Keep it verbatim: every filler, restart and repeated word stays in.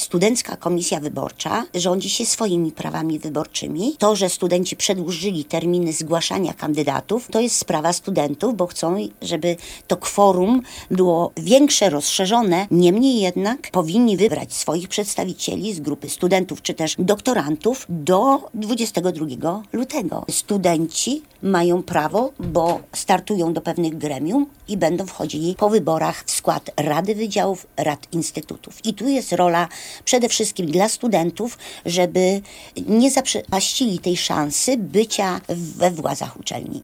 Studencka Komisja Wyborcza rządzi się swoimi prawami wyborczymi. To, że studenci przedłużyli terminy zgłaszania kandydatów, to jest sprawa studentów, bo chcą, żeby to kworum było większe, rozszerzone. Niemniej jednak powinni wybrać swoich przedstawicieli z grupy studentów czy też doktorantów do dwudziestego drugiego lutego. Studenci mają prawo, bo startują do pewnych gremium i będą wchodzili po wyborach w skład Rady Wydziałów, Rad Instytutów. I tu jest rola przede wszystkim dla studentów, żeby nie zaprzepaścili tej szansy bycia we władzach uczelni.